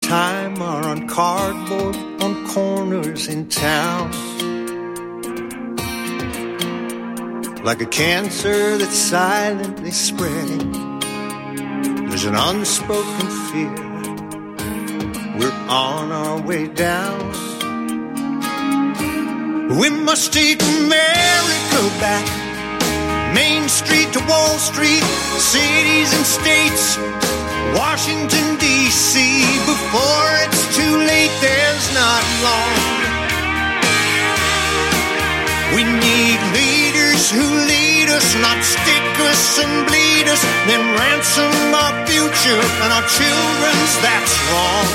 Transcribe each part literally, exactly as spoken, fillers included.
time are on cardboard on corners in town. Like a cancer that's silently spreading, there's an unspoken fear. We're on our way down. We must take America back. Main Street to Wall Street, cities and states, Washington, D C Before it's too late, there's not long. We need leaders who lead us, not stick us and bleed us, then ransom our future and our children's, that's wrong.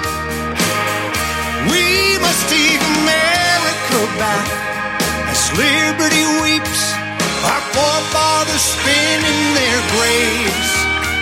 We must take America back as liberty weeps, our forefathers spin in their graves.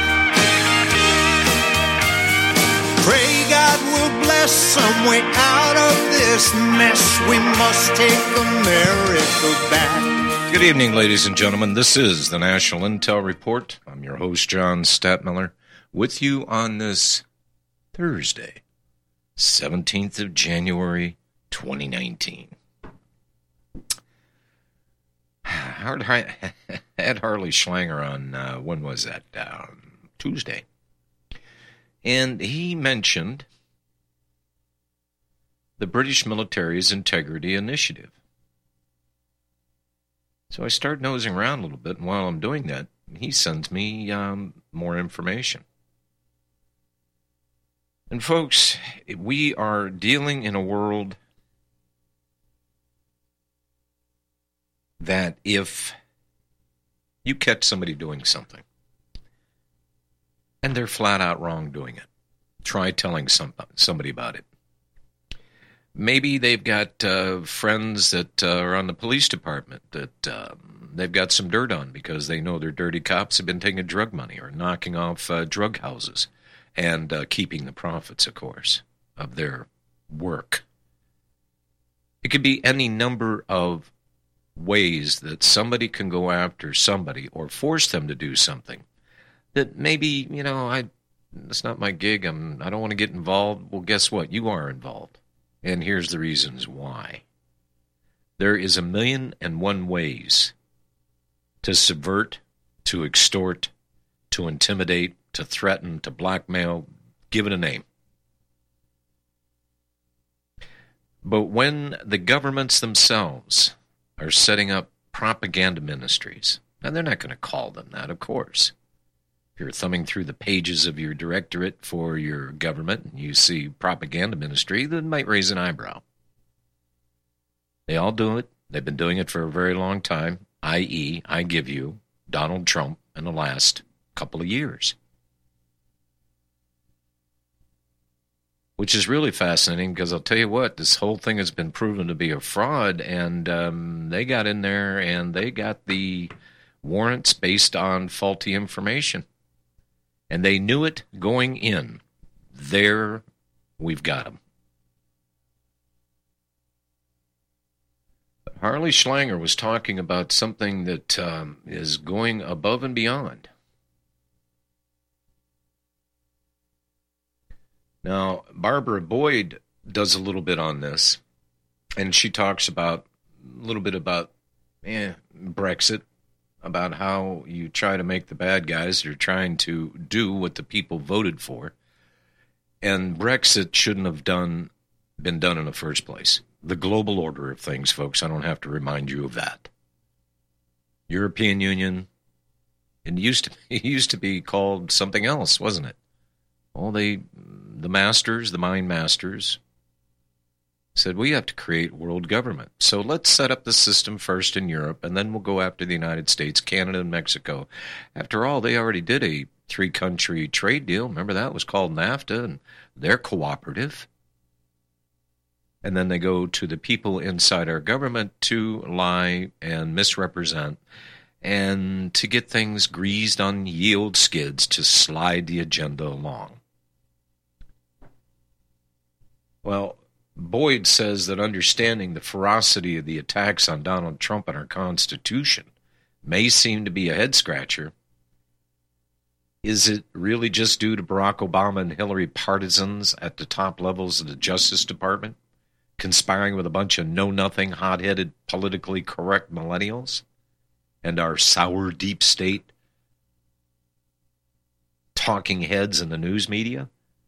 Pray God will bless some way out of this mess. We must take America back. Good evening, ladies and gentlemen. This is the National Intel Report. I'm your host, John Stadtmiller, with you on this Thursday, seventeenth of January, twenty nineteen. I had Harley Schlanger on, uh, when was that? Um, Tuesday. And he mentioned the British military's Integrity Initiative. So I started nosing around a little bit, and while I'm doing that, he sends me um, more information. And folks, we are dealing in a world that if you catch somebody doing something, and they're flat out wrong doing it, try telling some, somebody about it. Maybe they've got uh, friends that uh, are on the police department that um, they've got some dirt on because they know their dirty cops have been taking drug money or knocking off uh, drug houses and uh, keeping the profits, of course, of their work. It could be any number of ways that somebody can go after somebody or force them to do something that maybe, you know, I it's not my gig, I'm, I don't want to get involved. Well, guess what? You are involved. And here's the reasons why. There is a million and one ways to subvert, to extort, to intimidate, to threaten, to blackmail, give it a name. But when the governments themselves are setting up propaganda ministries, and they're not going to call them that, of course. If you're thumbing through the pages of your directorate for your government and you see propaganda ministry, that might raise an eyebrow. They all do it. They've been doing it for a very long time, that is, I give you Donald Trump in the last couple of years. Which is really fascinating because I'll tell you what, this whole thing has been proven to be a fraud, and um, they got in there and they got the warrants based on faulty information. And they knew it going in. There, we've got them. Harley Schlanger was talking about something that um, is going above and beyond. Now, Barbara Boyd does a little bit on this, and she talks about a little bit about eh, Brexit, about how you try to make the bad guys that are trying to do what the people voted for, and Brexit shouldn't have done been done in the first place. The global order of things, folks, I don't have to remind you of that. European Union, it used to, it used to be called something else, wasn't it? Well, they, the masters, the mind masters, said, we have to create world government. So let's set up the system first in Europe, and then we'll go after the United States, Canada, and Mexico. After all, they already did a three-country trade deal. Remember, that was called NAFTA, and they're cooperative. And then they go to the people inside our government to lie and misrepresent and to get things greased on yield skids to slide the agenda along. Well, Boyd says that understanding the ferocity of the attacks on Donald Trump and our Constitution may seem to be a head-scratcher, Is it really just due to Barack Obama and Hillary partisans at the top levels of the Justice Department, conspiring with a bunch of know-nothing, hot-headed, politically correct millennials and our sour deep state talking heads in the news media?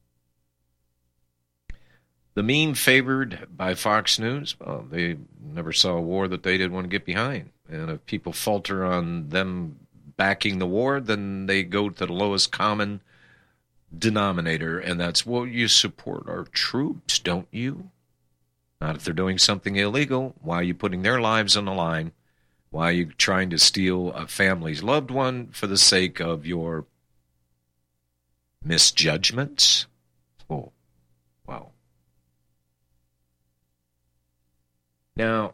The meme favored by Fox News, well, they never saw a war that they didn't want to get behind. And if people falter on them backing the war, then they go to the lowest common denominator, and that's, well, you support our troops, don't you? Not if they're doing something illegal. Why are you putting their lives on the line? Why are you trying to steal a family's loved one for the sake of your misjudgments? Oh, wow. Now,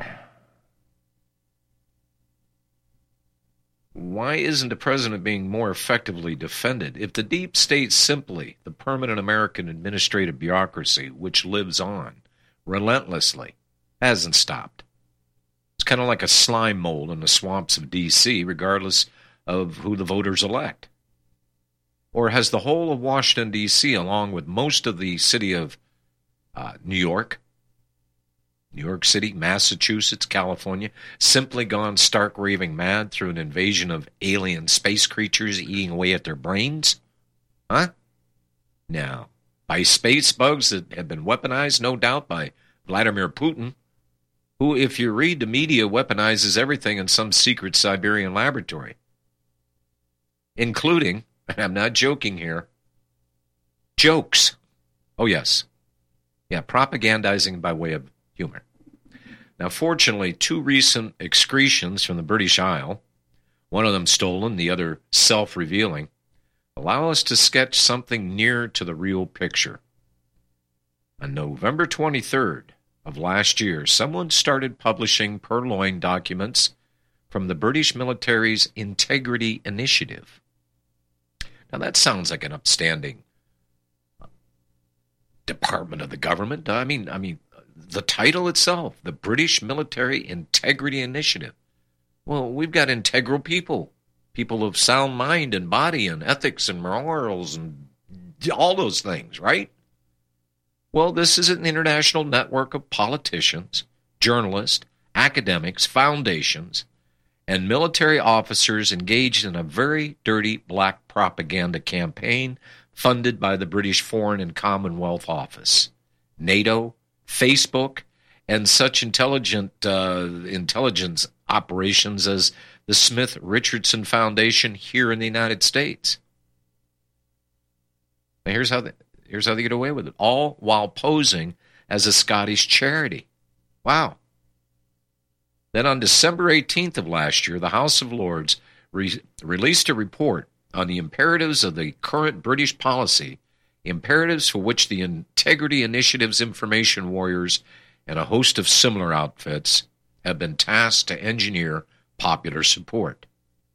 why isn't the president being more effectively defended? If the deep state, simply the permanent American administrative bureaucracy, which lives on relentlessly, hasn't stopped. It's kind of like a slime mold in the swamps of D C, regardless of who the voters elect. Or has the whole of Washington, D C, along with most of the city of uh, New York, New York City, Massachusetts, California, simply gone stark raving mad through an invasion of alien space creatures eating away at their brains? Huh? Now, by space bugs that have been weaponized, no doubt, by Vladimir Putin, who, if you read the media, weaponizes everything in some secret Siberian laboratory, including, and I'm not joking here, jokes. Oh, yes. Yeah, propagandizing by way of humor. Now, fortunately, two recent excretions from the British Isle, one of them stolen, the other self-revealing, allow us to sketch something near to the real picture. On November twenty-third of last year, someone started publishing purloined documents from the British military's Integrity Initiative. Now, that sounds like an upstanding department of the government. I mean, I mean, the title itself, the British Military Integrity Initiative. Well, we've got integral people, people of sound mind and body and ethics and morals and all those things, right? Well, this is an international network of politicians, journalists, academics, foundations, and military officers engaged in a very dirty black propaganda campaign funded by the British Foreign and Commonwealth Office, NATO, Facebook, and such intelligent uh, intelligence operations as the Smith Richardson Foundation here in the United States. Now, here's how they, here's how they get away with it, all while posing as a Scottish charity. Wow. Then on December eighteenth of last year, the House of Lords re- released a report on the imperatives of the current British policy, imperatives for which the Integrity Initiative's information warriors and a host of similar outfits have been tasked to engineer popular support.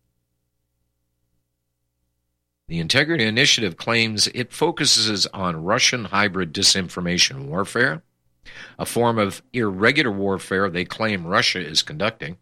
The Integrity Initiative claims it focuses on Russian hybrid disinformation warfare, a form of irregular warfare they claim Russia is conducting.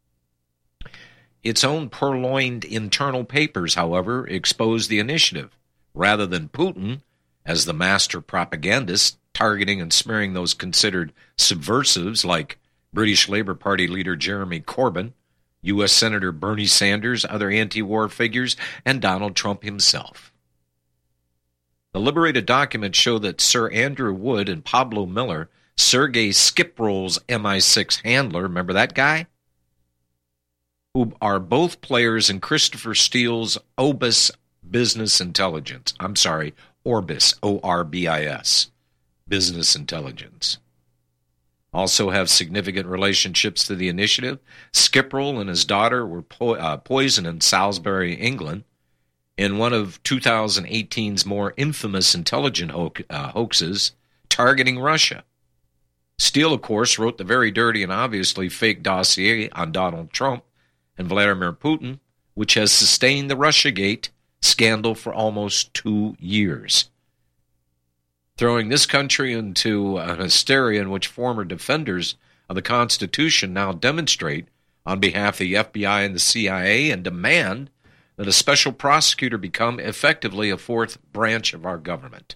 Its own purloined internal papers, however, expose the initiative, rather than Putin as the master propagandist targeting and smearing those considered subversives like British Labour Party leader Jeremy Corbyn, U S Senator Bernie Sanders, other anti-war figures, and Donald Trump himself. The liberated documents show that Sir Andrew Wood and Pablo Miller, Sergei Skiprol's M I six handler, remember that guy? Who are both players in Christopher Steele's Orbis Business Intelligence. I'm sorry, Orbis, O R B I S, Business Intelligence. Also have significant relationships to the initiative. Skiprol and his daughter were po- uh, poisoned in Salisbury, England, in one of two thousand eighteen's more infamous intelligence ho- uh, hoaxes targeting Russia. Steele, of course, wrote the very dirty and obviously fake dossier on Donald Trump and Vladimir Putin, which has sustained the Russiagate scandal for almost two years, throwing this country into a hysteria in which former defenders of the Constitution now demonstrate on behalf of the F B I and the C I A and demand that a special prosecutor become effectively a fourth branch of our government.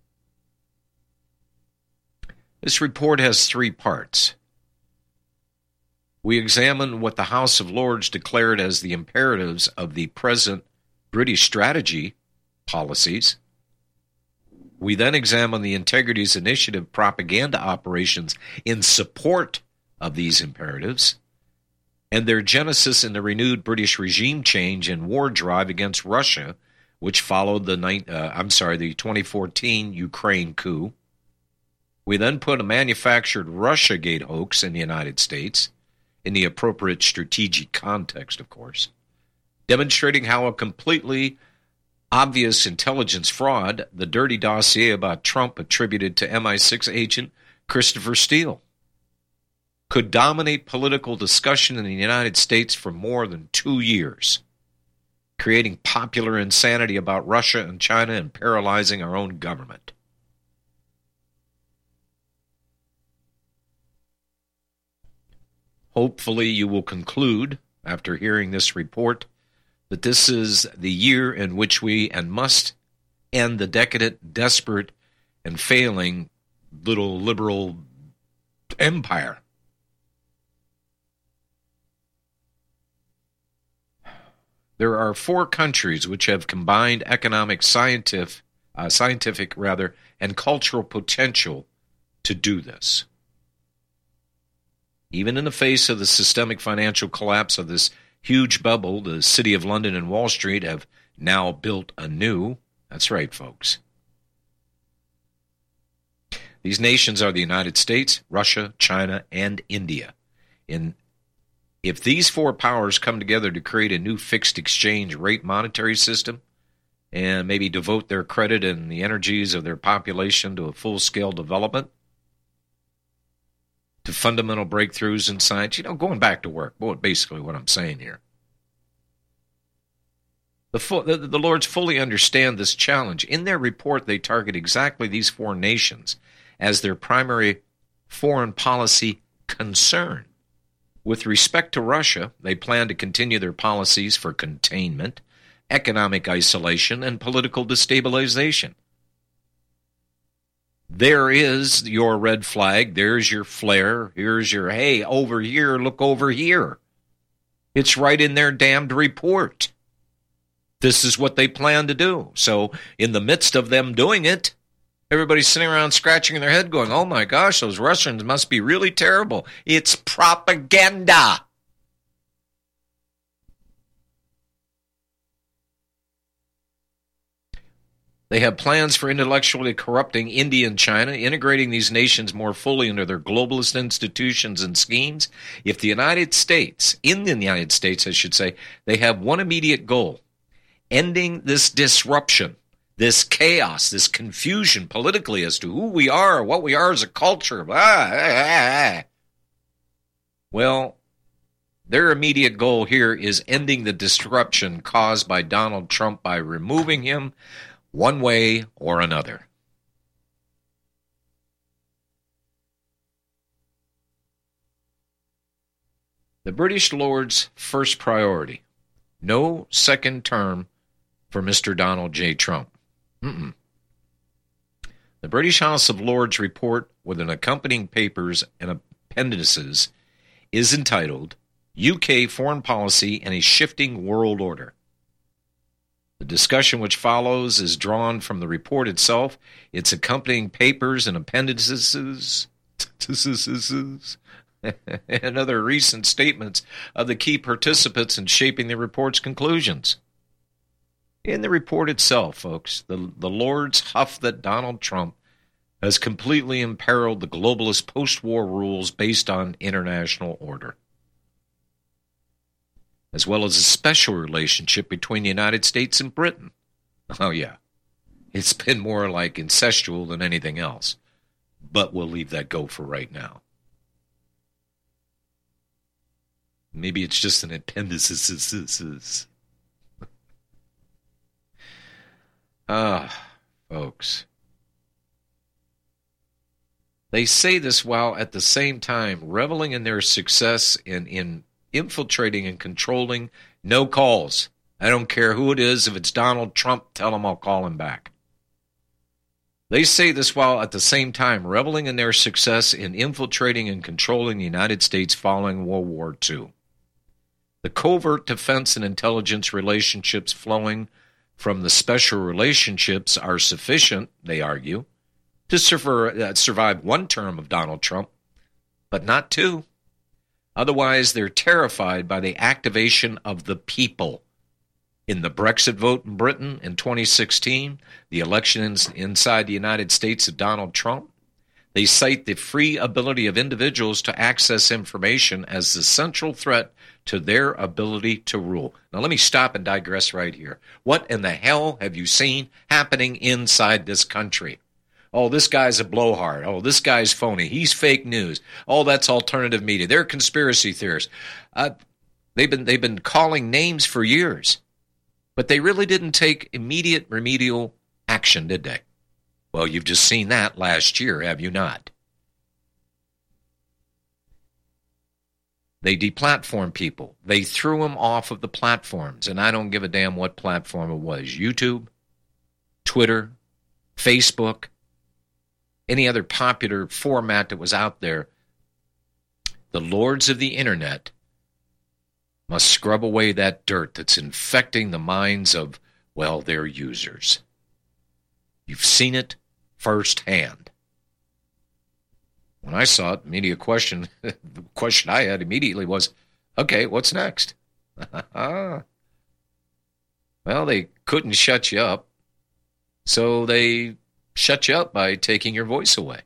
This report has three parts. We examine what the House of Lords declared as the imperatives of the present British strategy policies. We then examine the Integrities Initiative propaganda operations in support of these imperatives and their genesis in the renewed British regime change and war drive against Russia, which followed the uh, I'm sorry, the twenty fourteen Ukraine coup. We then put a manufactured Russiagate hoax in the United States, in the appropriate strategic context, of course, demonstrating how a completely obvious intelligence fraud, the dirty dossier about Trump attributed to M I six agent Christopher Steele, could dominate political discussion in the United States for more than two years, creating popular insanity about Russia and China and paralyzing our own government. Hopefully you will conclude, after hearing this report, that this is the year in which we and must end the decadent, desperate, and failing little liberal empire. There are four countries which have combined economic, scientific, uh, scientific rather, and cultural potential to do this. Even in the face of the systemic financial collapse of this huge bubble, the City of London and Wall Street have now built anew. That's right, folks. These nations are the United States, Russia, China, and India. In, if these four powers come together to create a new fixed exchange rate monetary system and maybe devote their credit and the energies of their population to a full-scale development, to fundamental breakthroughs in science, you know, going back to work, well, basically what I'm saying here. The, full, the, the Lords fully understand this challenge. In their report, they target exactly these four nations as their primary foreign policy concern. With respect to Russia, they plan to continue their policies for containment, economic isolation, and political destabilization. There is your red flag. There's your flare. Here's your, hey, over here, look over here. It's right in their damned report. This is what they plan to do. So in the midst of them doing it, everybody's sitting around scratching their head going, oh my gosh, those Russians must be really terrible. It's propaganda. They have plans for intellectually corrupting India and China, integrating these nations more fully into their globalist institutions and schemes. If the United States, in the United States, I should say, they have one immediate goal, ending this disruption, this chaos, this confusion politically as to who we are, what we are as a culture. Ah, ah, ah. Well, their immediate goal here is ending the disruption caused by Donald Trump by removing him one way or another. The British Lords' first priority, no second term for Mister Donald J. Trump. Mm-mm. The British House of Lords report with an accompanying papers and appendices is entitled U K Foreign Policy and a Shifting World Order. The discussion which follows is drawn from the report itself, its accompanying papers and appendices, and other recent statements of the key participants in shaping the report's conclusions. In the report itself, folks, the, the Lords huff that Donald Trump has completely imperiled the globalist post-war rules based on international order, as well as a special relationship between the United States and Britain. Oh, yeah. It's been more like incestual than anything else. But we'll leave that go for right now. Maybe it's just an appendices. Ah, folks. They say this while at the same time reveling in their success in, in infiltrating and controlling no calls, I don't care who it is. If it's Donald Trump, tell him I'll call him back. They say this while at the same time reveling in their success in infiltrating and controlling the United States following World War Two. The covert defense and intelligence relationships flowing from the special relationships are sufficient, they argue, to survive one term of Donald Trump, but not two. Otherwise, they're terrified by the activation of the people. In the Brexit vote in Britain in twenty sixteen, the elections inside the United States of Donald Trump, they cite the free ability of individuals to access information as the central threat to their ability to rule. Now, let me stop and digress right here. What in the hell have you seen happening inside this country? Oh, this guy's a blowhard. Oh, this guy's phony. He's fake news. Oh, that's alternative media. They're conspiracy theorists. Uh, they've been they've been calling names for years. But they really didn't take immediate remedial action, did they? Well, you've just seen that last year, have you not? They deplatformed people. They threw them off of the platforms, and I don't give a damn what platform it was. YouTube, Twitter, Facebook, any other popular format that was out there. The lords of the internet must scrub away that dirt that's infecting the minds of, well, their users. You've seen it firsthand. When I saw it, media question, the question I had immediately was, okay, what's next? Well, they couldn't shut you up, so they shut you up by taking your voice away.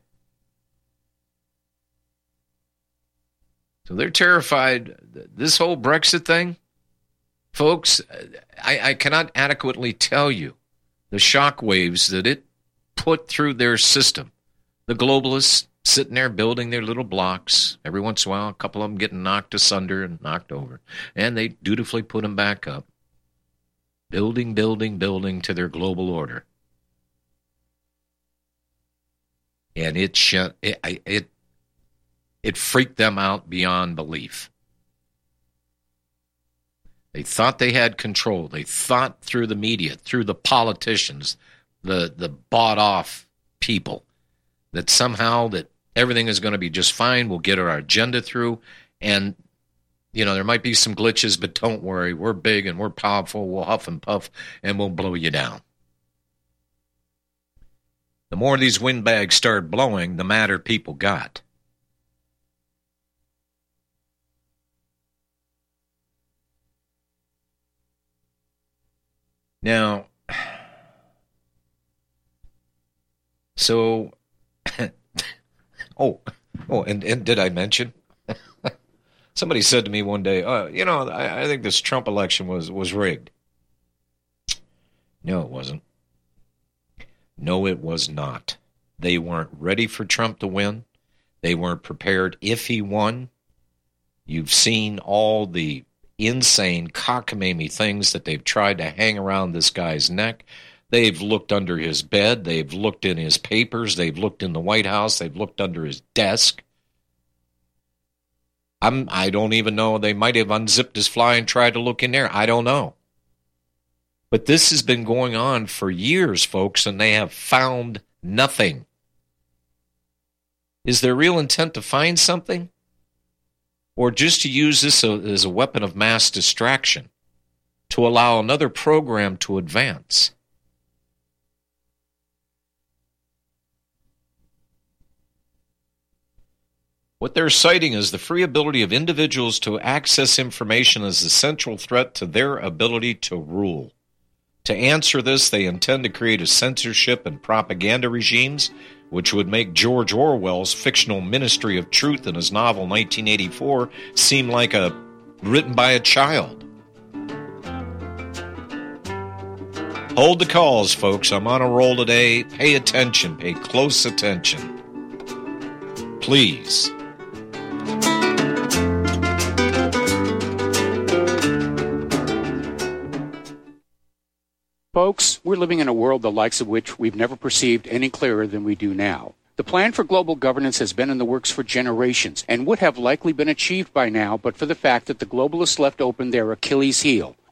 So they're terrified. This whole Brexit thing, folks, I, I cannot adequately tell you the shockwaves that it put through their system. The globalists sitting there building their little blocks. Every once in a while, a couple of them getting knocked asunder and knocked over. And they dutifully put them back up. Building, building, building to their global order. And it, it, it It freaked them out beyond belief. They thought they had control. They thought through the media, through the politicians, the, the bought-off people, that somehow that everything is going to be just fine. We'll get our agenda through. And, you know, there might be some glitches, but don't worry. We're big and we're powerful. We'll huff and puff and we'll blow you down. The more these windbags started blowing, the madder people got. Now, so, oh, oh, and, and did I mention? Somebody said to me one day, oh, you know, I, I think this Trump election was, was rigged. No, it wasn't. No, it was not. They weren't ready for Trump to win. They weren't prepared if he won. You've seen all the insane cockamamie things that they've tried to hang around this guy's neck. They've looked under his bed. They've looked in his papers. They've looked in the White House. They've looked under his desk. I'm, I don't even know. They might have unzipped his fly and tried to look in there. I don't know. But this has been going on for years, folks, and they have found nothing. Is their real intent to find something? Or just to use this as a weapon of mass distraction, to allow another program to advance? What they're citing is the free ability of individuals to access information as a central threat to their ability to rule. To answer this, they intend to create a censorship and propaganda regimes which would make George Orwell's fictional Ministry of Truth in his novel nineteen eighty-four seem like a written by a child. Hold the calls, folks. I'm on a roll today. Pay attention. Pay close attention. Please. Folks, we're living in a world the likes of which we've never perceived any clearer than we do now. The plan for global governance has been in the works for generations and would have likely been achieved by now but for the fact that the globalists left open their Achilles heel,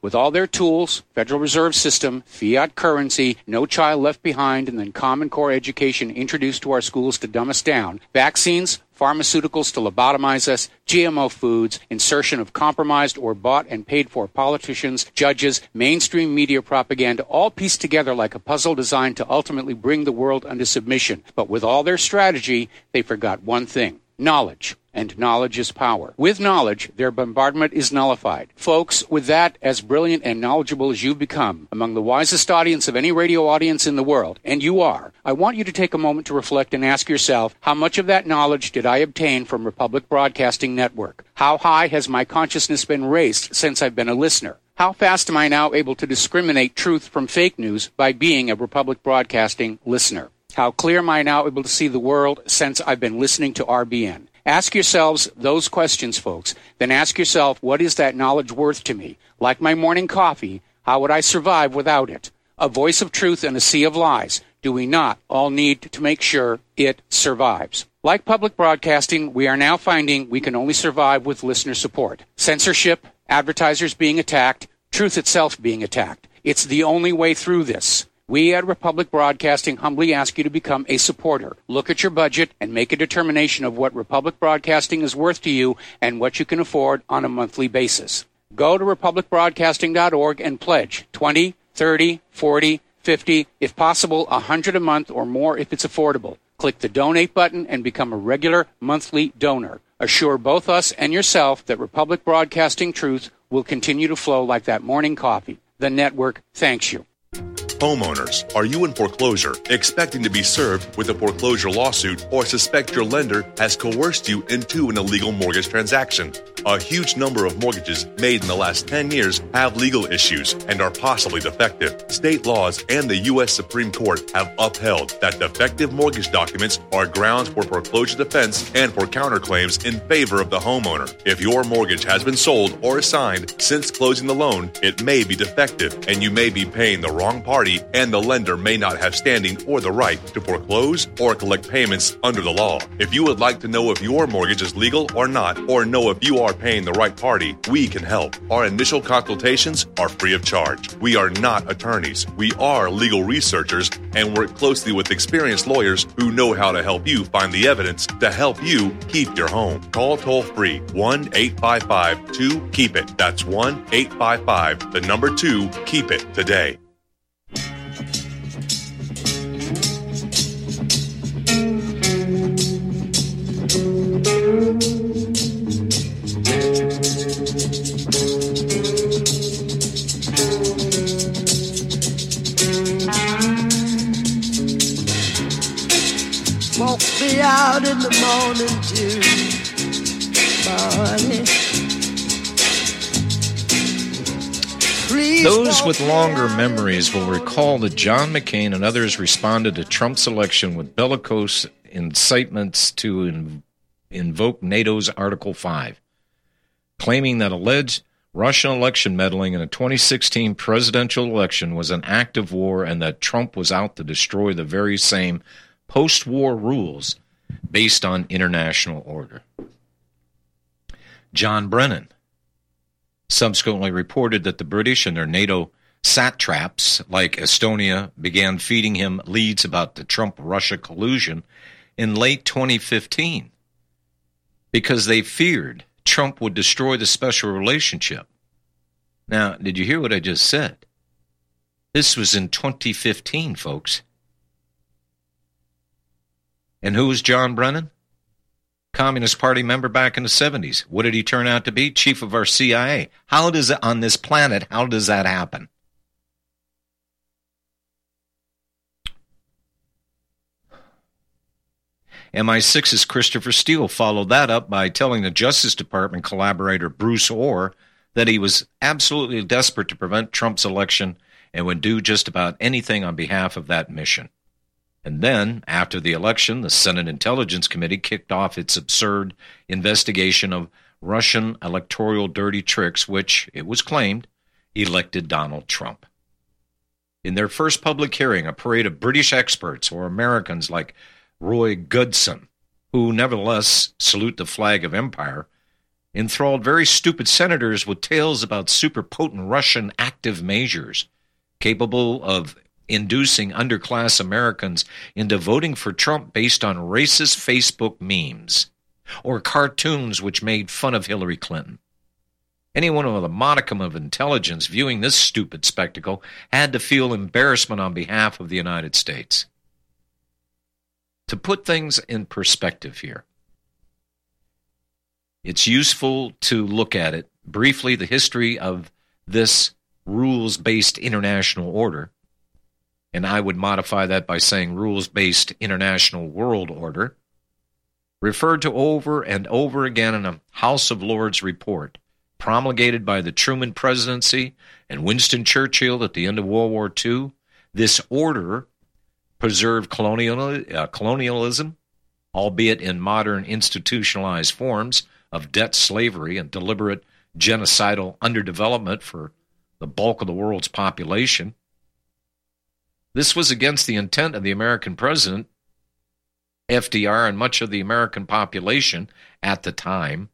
With all their tools, Federal Reserve System, fiat currency, no child left behind, and then Common Core education introduced to our schools to dumb us down, vaccines, pharmaceuticals to lobotomize us, G M O foods, insertion of compromised or bought and paid for politicians, judges, mainstream media propaganda, all pieced together like a puzzle designed to ultimately bring the world under submission. But with all their strategy, they forgot one thing: knowledge. And knowledge is power. With knowledge, their bombardment is nullified. Folks, with that, as brilliant and knowledgeable as you've become, among the wisest audience of any radio audience in the world, and you are, I want you to take a moment to reflect and ask yourself, how much of that knowledge did I obtain from Republic Broadcasting Network? How high has my consciousness been raised since I've been a listener? How fast am I now able to discriminate truth from fake news by being a Republic Broadcasting listener? How clear am I now able to see the world since I've been listening to R B N? Ask yourselves those questions, folks. Then ask yourself, what is that knowledge worth to me? Like my morning coffee, how would I survive without it? A voice of truth in a sea of lies. Do we not all need to make sure it survives? Like public broadcasting, we are now finding we can only survive with listener support. Censorship, advertisers being attacked, truth itself being attacked. It's the only way through this. We at Republic Broadcasting humbly ask you to become a supporter. Look at your budget and make a determination of what Republic Broadcasting is worth to you and what you can afford on a monthly basis. Go to republic broadcasting dot org and pledge twenty, thirty, forty, fifty, if possible, one hundred a month or more if it's affordable. Click the donate button and become a regular monthly donor. Assure both us and yourself that Republic Broadcasting truth will continue to flow like that morning coffee. The network thanks you. Homeowners, are you in foreclosure, expecting to be served with a foreclosure lawsuit, or suspect your lender has coerced you into an illegal mortgage transaction? A huge number of mortgages made in the last ten years have legal issues and are possibly defective. State laws and the U S Supreme Court have upheld that defective mortgage documents are grounds for foreclosure defense and for counterclaims in favor of the homeowner. If your mortgage has been sold or assigned since closing the loan, it may be defective and you may be paying the wrong party, and the lender may not have standing or the right to foreclose or collect payments under the law. If you would like to know if your mortgage is legal or not, or know if you are paying the right party, we can help. Our initial consultations are free of charge. We are not attorneys. We are legal researchers and work closely with experienced lawyers who know how to help you find the evidence to help you keep your home. Call toll-free one eight five five two keep it. That's one eight five five, the number two, keep it today. Won't be out in the morning dew, Barney. Please. Those with longer memories will recall that John McCain and others responded to Trump's election with bellicose incitements to in, invoke NATO's Article five, claiming that alleged Russian election meddling in a twenty sixteen presidential election was an act of war and that Trump was out to destroy the very same post-war rules based on international order. John Brennan subsequently reported that the British and their NATO satraps like Estonia began feeding him leads about the Trump-Russia collusion in late twenty fifteen because they feared Trump would destroy the special relationship. Now, did you hear what I just said? This was in twenty fifteen, folks. And who was John Brennan? Communist Party member back in the seventies. What did he turn out to be? Chief of our C I A. How does it, on this planet, how does that happen? M I six's Christopher Steele followed that up by telling the Justice Department collaborator Bruce Orr that he was absolutely desperate to prevent Trump's election and would do just about anything on behalf of that mission. And then, after the election, the Senate Intelligence Committee kicked off its absurd investigation of Russian electoral dirty tricks, which, it was claimed, elected Donald Trump. In their first public hearing, a parade of British experts or Americans like Roy Goodson, who nevertheless salute the flag of empire, enthralled very stupid senators with tales about super-potent Russian active measures capable of inducing underclass Americans into voting for Trump based on racist Facebook memes or cartoons which made fun of Hillary Clinton. Anyone with a modicum of intelligence viewing this stupid spectacle had to feel embarrassment on behalf of the United States. To put things in perspective here, it's useful to look at it briefly, the history of this rules-based international order, and I would modify that by saying rules-based international world order, referred to over and over again in a House of Lords report promulgated by the Truman presidency and Winston Churchill at the end of World War Two. This order preserved colonial, uh, colonialism, albeit in modern institutionalized forms of debt slavery and deliberate genocidal underdevelopment for the bulk of the world's population. This was against the intent of the American president, F D R, and much of the American population at the time.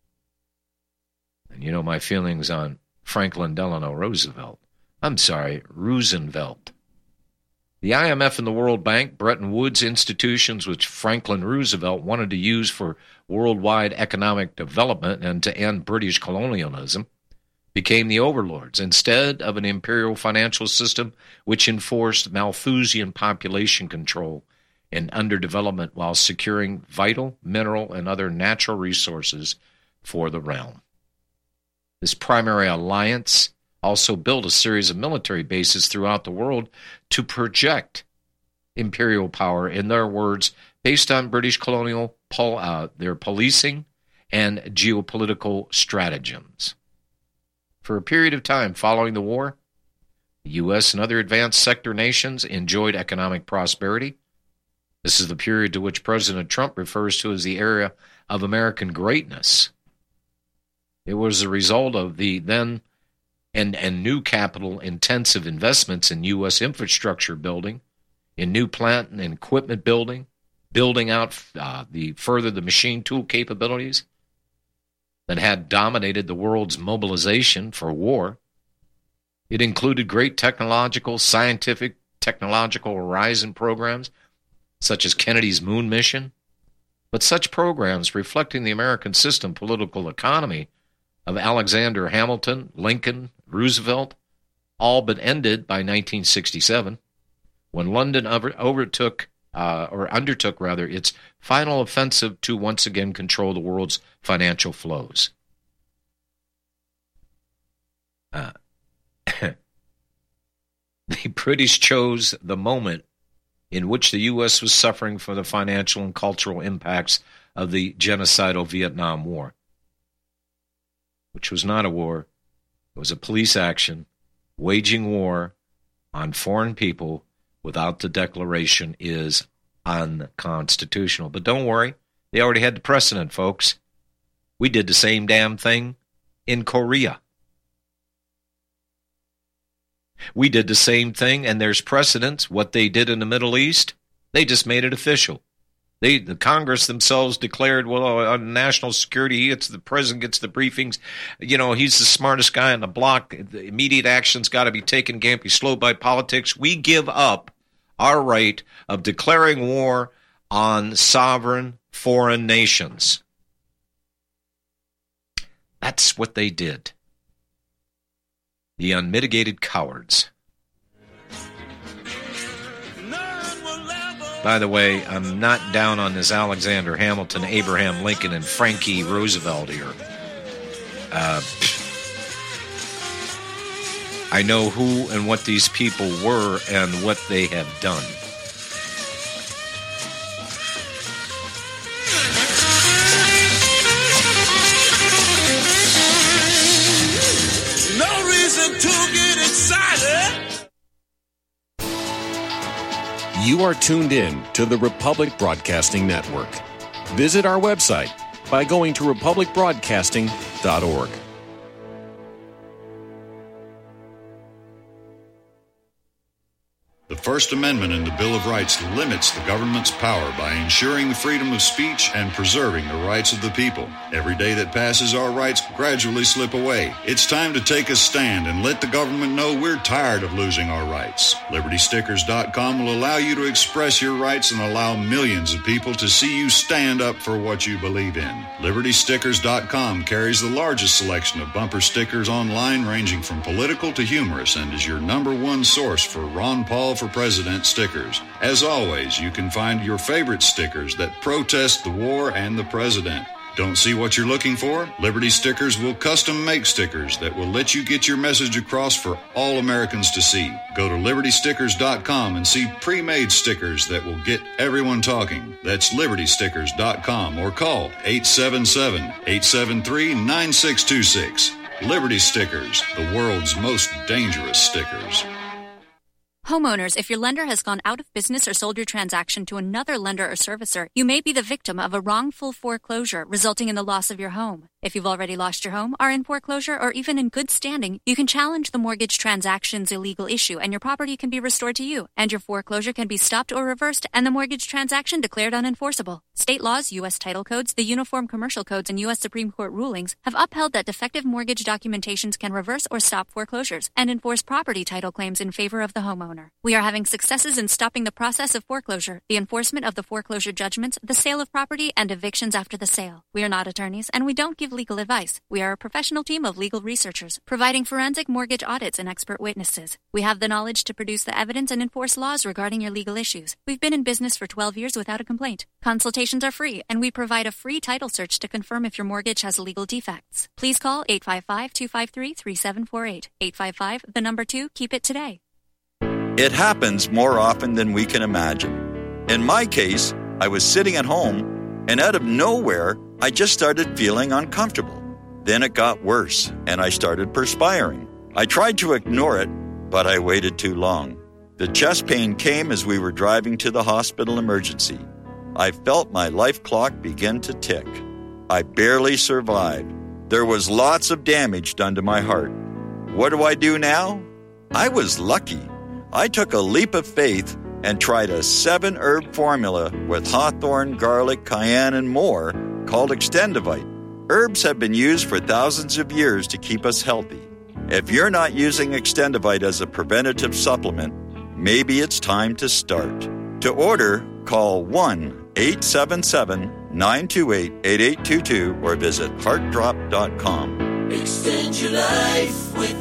And you know my feelings on Franklin Delano Roosevelt. I'm sorry, Roosevelt. The I M F and the World Bank, Bretton Woods institutions which Franklin Roosevelt wanted to use for worldwide economic development and to end British colonialism, became the overlords instead of an imperial financial system which enforced Malthusian population control and underdevelopment while securing vital mineral and other natural resources for the realm. This primary alliance also built a series of military bases throughout the world to project imperial power, in their words, based on British colonial pol- uh, their policing and geopolitical stratagems. For a period of time following the war, the U S and other advanced sector nations enjoyed economic prosperity. This is the period to which President Trump refers to as the era of American greatness. It was a result of the then and, and new capital-intensive investments in U S infrastructure building, in new plant and equipment building, building out uh, the further the machine tool capabilities that had dominated the world's mobilization for war. It included great technological, scientific, technological horizon programs, such as Kennedy's moon mission. But such programs reflecting the American system political economy of Alexander Hamilton, Lincoln, Roosevelt, all but ended by nineteen sixty-seven, when London over, overtook, uh, or undertook rather, its final offensive to once again control the world's financial flows. Uh, the British chose the moment in which the U S was suffering from the financial and cultural impacts of the genocidal Vietnam War, which was not a war. It was a police action waging war on foreign people without the declaration is unconstitutional. But don't worry, they already had the precedent, folks. We did the same damn thing in Korea. We did the same thing, and there's precedence. What they did in the Middle East, they just made it official. They, the Congress themselves declared, well, on national security, he gets, the president gets the briefings. You know, he's the smartest guy on the block. The immediate action's got to be taken, can't be slowed by politics. We give up our right of declaring war on sovereign foreign nations. That's what they did. The unmitigated cowards. By the way, I'm not down on this Alexander Hamilton, Abraham Lincoln, and Frankie Roosevelt here. Uh, I know who and what these people were and what they have done. No reason to get excited. You are tuned in to the Republic Broadcasting Network. Visit our website by going to republic broadcasting dot org. The First Amendment in the Bill of Rights limits the government's power by ensuring the freedom of speech and preserving the rights of the people. Every day that passes, our rights gradually slip away. It's time to take a stand and let the government know we're tired of losing our rights. Liberty Stickers dot com will allow you to express your rights and allow millions of people to see you stand up for what you believe in. Liberty Stickers dot com carries the largest selection of bumper stickers online, ranging from political to humorous, and is your number one source for Ron Paul for President stickers. As always, you can find your favorite stickers that protest the war and the president. Don't see what you're looking for? Liberty Stickers will custom make stickers that will let you get your message across for all Americans to see. Go to Liberty Stickers dot com and see pre-made stickers that will get everyone talking. That's Liberty Stickers dot com or call eight seven seven, eight seven three, nine six two six. Liberty Stickers, the world's most dangerous stickers. Homeowners, if your lender has gone out of business or sold your transaction to another lender or servicer, you may be the victim of a wrongful foreclosure resulting in the loss of your home. If you've already lost your home, are in foreclosure, or even in good standing, you can challenge the mortgage transaction's illegal issue and your property can be restored to you, and your foreclosure can be stopped or reversed and the mortgage transaction declared unenforceable. State laws, U S title codes, the Uniform Commercial Codes, and U S Supreme Court rulings have upheld that defective mortgage documentations can reverse or stop foreclosures and enforce property title claims in favor of the homeowner. We are having successes in stopping the process of foreclosure, the enforcement of the foreclosure judgments, the sale of property, and evictions after the sale. We are not attorneys, and we don't give legal advice. We are a professional team of legal researchers, providing forensic mortgage audits and expert witnesses. We have the knowledge to produce the evidence and enforce laws regarding your legal issues. We've been in business for twelve years without a complaint. Consultations are free, and we provide a free title search to confirm if your mortgage has legal defects. Please call eight five five, two five three, three seven four eight. eight five five, the number two, keep it today. It happens more often than we can imagine. In my case, I was sitting at home, and out of nowhere, I just started feeling uncomfortable. Then it got worse, and I started perspiring. I tried to ignore it, but I waited too long. The chest pain came as we were driving to the hospital emergency. I felt my life clock begin to tick. I barely survived. There was lots of damage done to my heart. What do I do now? I was lucky. I took a leap of faith and tried a seven-herb formula with hawthorn, garlic, cayenne, and more called Extendivite. Herbs have been used for thousands of years to keep us healthy. If you're not using Extendivite as a preventative supplement, maybe it's time to start. To order, call one eight seven seven, nine two eight, eight eight two two or visit heart drop dot com. Extend your life with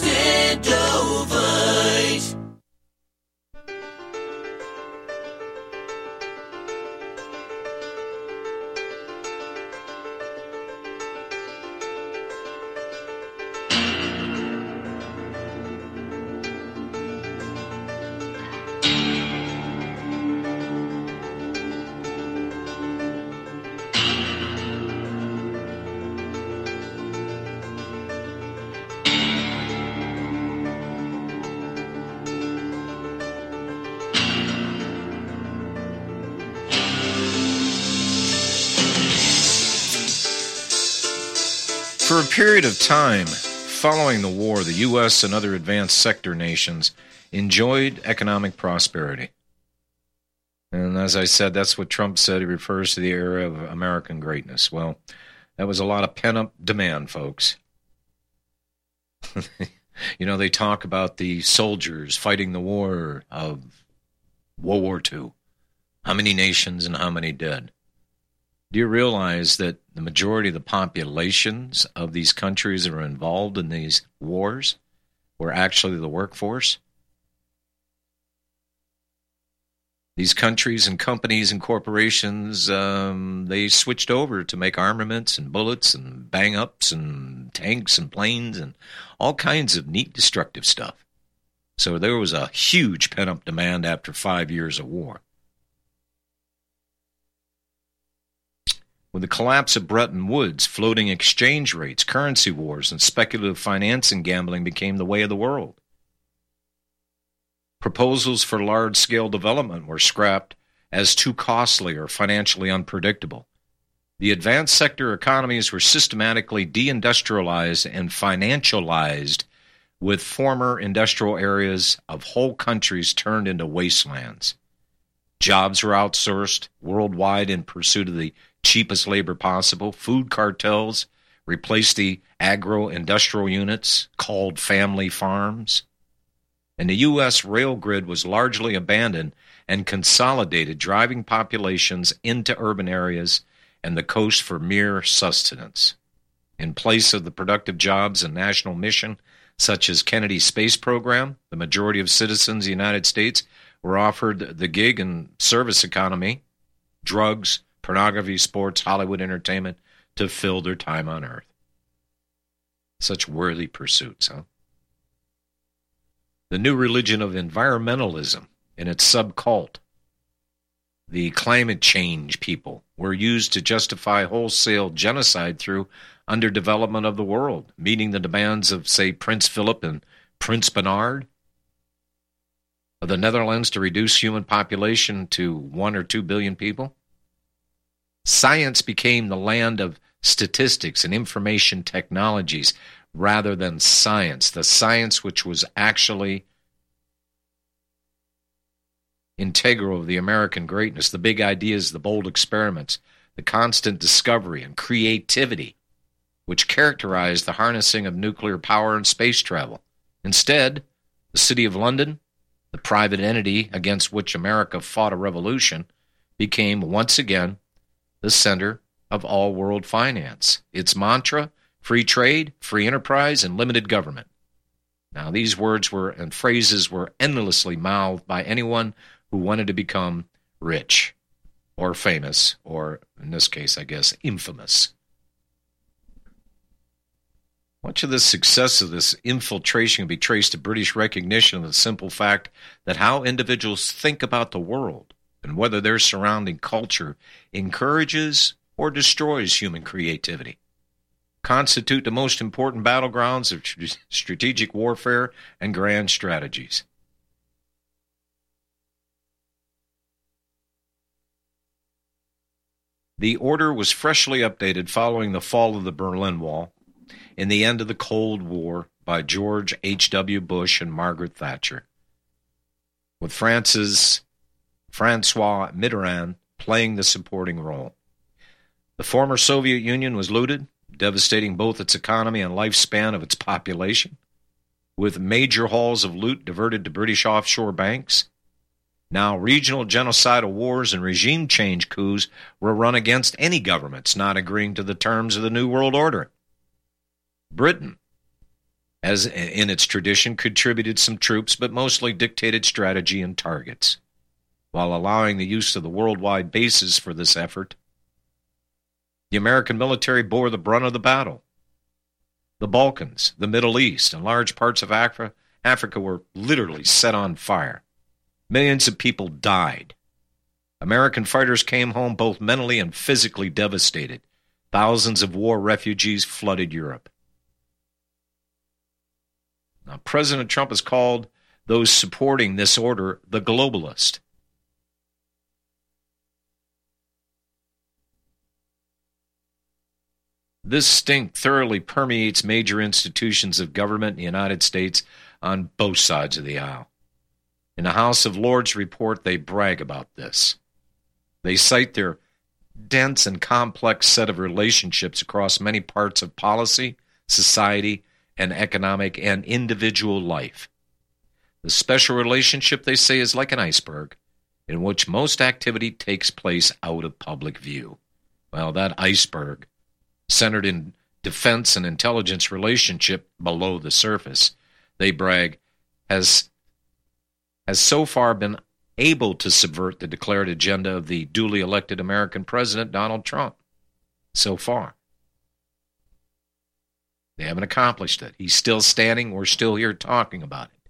Extendovite. For a period of time following the war, the U S and other advanced sector nations enjoyed economic prosperity. And as I said, that's what Trump said. He refers to the era of American greatness. Well, that was a lot of pent-up demand, folks. You know, they talk about the soldiers fighting the war of World War Two. How many nations and how many dead? Do you realize that the majority of the populations of these countries that are involved in these wars were actually the workforce? These countries and companies and corporations, um, they switched over to make armaments and bullets and bang-ups and tanks and planes and all kinds of neat destructive stuff. So there was a huge pent-up demand after five years of war. With the collapse of Bretton Woods, floating exchange rates, currency wars, and speculative finance and gambling became the way of the world. Proposals for large-scale development were scrapped as too costly or financially unpredictable. The advanced sector economies were systematically deindustrialized and financialized with former industrial areas of whole countries turned into wastelands. Jobs were outsourced worldwide in pursuit of the cheapest labor possible. Food cartels replaced the agro-industrial units called family farms. And the U S rail grid was largely abandoned and consolidated, driving populations into urban areas and the coast for mere sustenance. In place of the productive jobs and national mission, such as Kennedy's space program, the majority of citizens of the United States were offered the gig and service economy, drugs, pornography, sports, Hollywood entertainment to fill their time on Earth. Such worthy pursuits, huh? The new religion of environmentalism and its subcult, the climate change people, were used to justify wholesale genocide through underdevelopment of the world, meeting the demands of, say, Prince Philip and Prince Bernhard of the Netherlands to reduce human population to one or two billion people. Science became the land of statistics and information technologies rather than science, the science which was actually integral of the American greatness, the big ideas, the bold experiments, the constant discovery and creativity which characterized the harnessing of nuclear power and space travel. Instead, the City of London, the private entity against which America fought a revolution, became once again the center of all world finance. Its mantra, free trade, free enterprise, and limited government. Now, these words were and phrases were endlessly mouthed by anyone who wanted to become rich or famous, or in this case, I guess, infamous. Much of the success of this infiltration can be traced to British recognition of the simple fact that how individuals think about the world and whether their surrounding culture encourages or destroys human creativity constitute the most important battlegrounds of strategic warfare and grand strategies. The order was freshly updated following the fall of the Berlin Wall and the end of the Cold War by George H W Bush and Margaret Thatcher, with France's Francois Mitterrand playing the supporting role. The former Soviet Union was looted, devastating both its economy and lifespan of its population, with major hauls of loot diverted to British offshore banks. Now, regional genocidal wars and regime change coups were run against any governments not agreeing to the terms of the New World Order. Britain, as in its tradition, contributed some troops, but mostly dictated strategy and targets, while allowing the use of the worldwide bases for this effort. The American military bore the brunt of the battle. The Balkans, the Middle East, and large parts of Africa, Africa were literally set on fire. Millions of people died. American fighters came home both mentally and physically devastated. Thousands of war refugees flooded Europe. Now, President Trump has called those supporting this order the globalist. This stink thoroughly permeates major institutions of government in the United States on both sides of the aisle. In the House of Lords report, they brag about this. They cite their dense and complex set of relationships across many parts of policy, society, and economic and individual life. The special relationship, they say, is like an iceberg in which most activity takes place out of public view. Well, that iceberg, centered in defense and intelligence relationship below the surface, they brag, has, has so far been able to subvert the declared agenda of the duly elected American President, Donald Trump. So far. They haven't accomplished it. He's still standing. We're still here talking about it.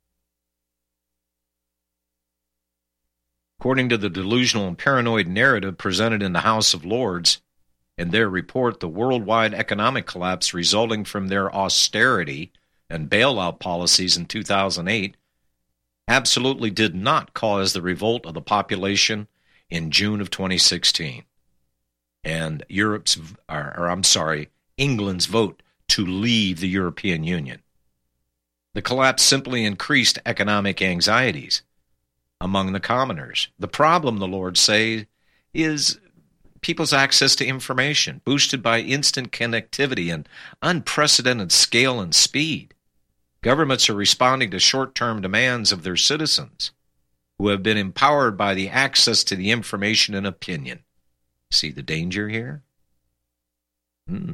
According to the delusional and paranoid narrative presented in the House of Lords, in their report, the worldwide economic collapse resulting from their austerity and bailout policies in two thousand eight absolutely did not cause the revolt of the population in June of twenty sixteen. And Europe's, or, or I'm sorry, England's vote to leave the European Union. The collapse simply increased economic anxieties among the commoners. The problem, the Lord say, is people's access to information, boosted by instant connectivity and unprecedented scale and speed. Governments are responding to short-term demands of their citizens, who have been empowered by the access to the information and opinion. See the danger here? Hmm.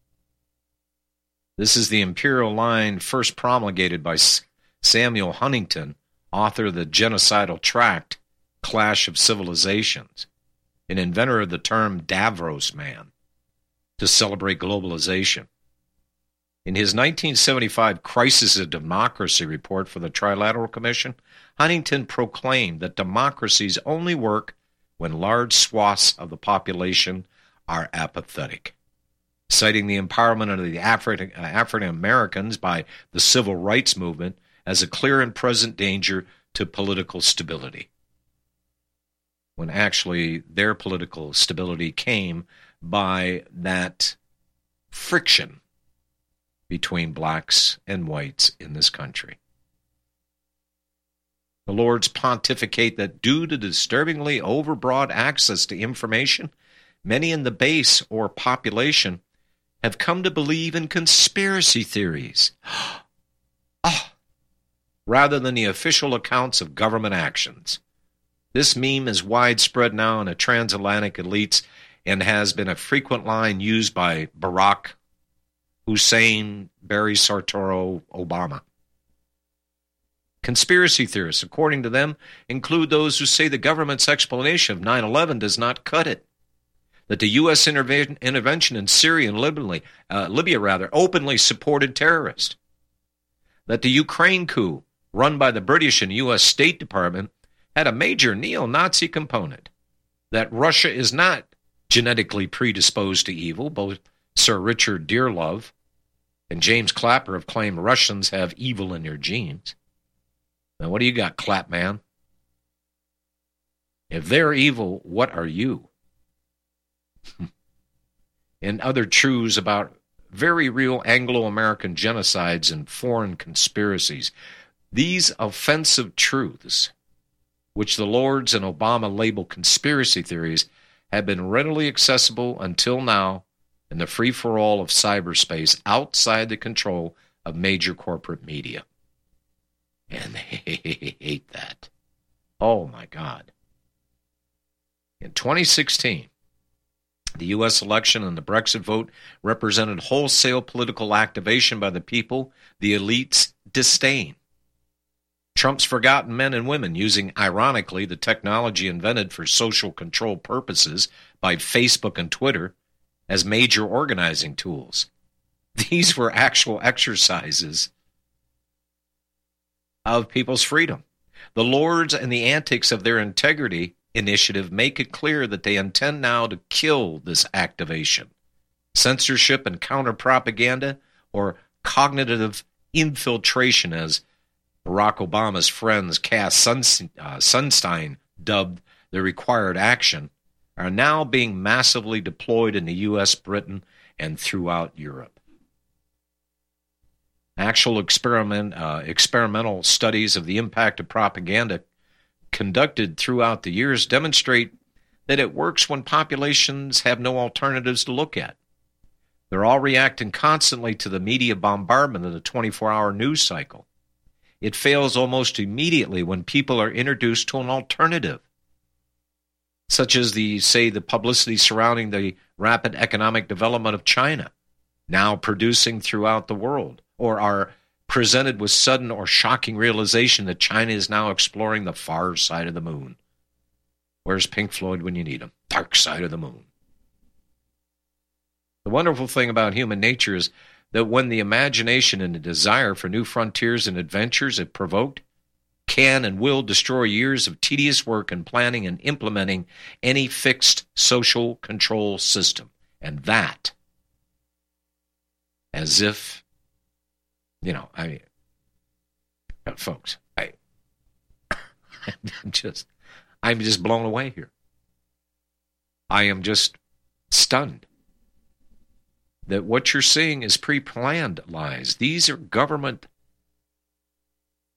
This is the imperial line first promulgated by Samuel Huntington, author of the genocidal tract, Clash of Civilizations, an inventor of the term Davros Man, to celebrate globalization. In his nineteen seventy-five Crisis of Democracy report for the Trilateral Commission, Huntington proclaimed that democracies only work when large swaths of the population are apathetic, citing the empowerment of the Afri- uh, African Americans by the Civil Rights Movement as a clear and present danger to political stability, when actually their political stability came by that friction between blacks and whites in this country. The Lords pontificate that due to disturbingly overbroad access to information, many in the base or population have come to believe in conspiracy theories, oh, rather than the official accounts of government actions. This meme is widespread now in the transatlantic elites and has been a frequent line used by Barack Hussein, Barry Sartoro, Obama. Conspiracy theorists, according to them, include those who say the government's explanation of nine eleven does not cut it, that the U S interve- intervention in Syria and Libya, uh, Libya rather, openly supported terrorists, that the Ukraine coup, run by the British and U S State Department, had a major neo-Nazi component, that Russia is not genetically predisposed to evil. Both Sir Richard Dearlove and James Clapper have claimed Russians have evil in their genes. Now, what do you got, Clapman? If they're evil, what are you? And other truths about very real Anglo-American genocides and foreign conspiracies. These offensive truths, which the Lords and Obama label conspiracy theories, have been readily accessible until now in the free-for-all of cyberspace outside the control of major corporate media. And they hate that. Oh, my God. In twenty sixteen, the U S election and the Brexit vote represented wholesale political activation by the people the elites disdain. Trump's forgotten men and women using, ironically, the technology invented for social control purposes by Facebook and Twitter as major organizing tools. These were actual exercises of people's freedom. The Lords and the antics of their integrity initiative make it clear that they intend now to kill this activation. Censorship and counter-propaganda, or cognitive infiltration, as Barack Obama's friends Cass Sunstein dubbed the required action, are now being massively deployed in the U S, Britain, and throughout Europe. Actual experiment, uh, experimental studies of the impact of propaganda conducted throughout the years demonstrate that it works when populations have no alternatives to look at. They're all reacting constantly to the media bombardment of the twenty-four hour news cycle. It fails almost immediately when people are introduced to an alternative, such as the, say, the publicity surrounding the rapid economic development of China, now producing throughout the world, or are presented with sudden or shocking realization that China is now exploring the far side of the moon. Where's Pink Floyd when you need him? Dark side of the moon. The wonderful thing about human nature is that when the imagination and the desire for new frontiers and adventures it provoked can and will destroy years of tedious work in planning and implementing any fixed social control system. And that, as if, you know, I, folks, I, I'm just, I'm just blown away here. I am just stunned that what you're seeing is pre-planned lies. These are government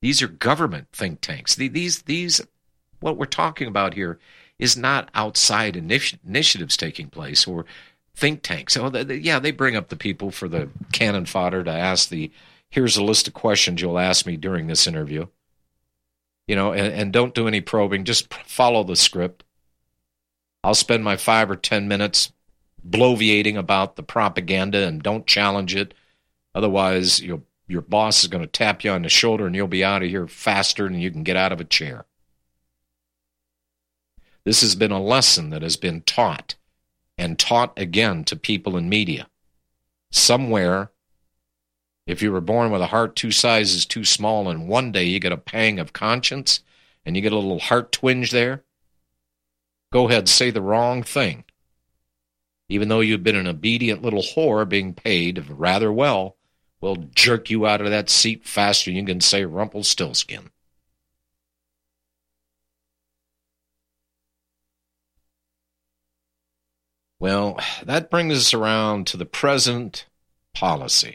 These are government think tanks. These, these, what we're talking about here is not outside initi- initiatives taking place or think tanks. So, the, the, yeah, they bring up the people for the cannon fodder to ask the, here's a list of questions you'll ask me during this interview. You know, and, and don't do any probing. Just follow the script. I'll spend my five or ten minutes bloviating about the propaganda and don't challenge it. Otherwise, you'll, your boss is going to tap you on the shoulder and you'll be out of here faster than you can get out of a chair. This has been a lesson that has been taught and taught again to people in media. Somewhere, if you were born with a heart two sizes too small and one day you get a pang of conscience and you get a little heart twinge there, go ahead, say the wrong thing. Even though you've been an obedient little whore being paid rather well, we'll jerk you out of that seat faster than you can say Rumpelstiltskin. Well, that brings us around to the present policy.